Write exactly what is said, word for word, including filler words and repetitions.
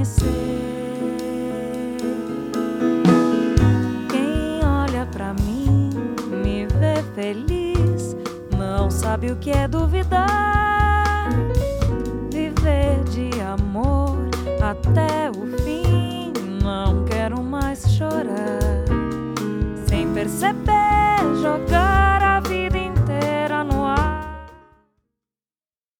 amanhecer. Quem olha pra mim, me vê feliz, não sabe o que é duvidar. Viver de amor até o fim, não quero mais chorar. Sem perceber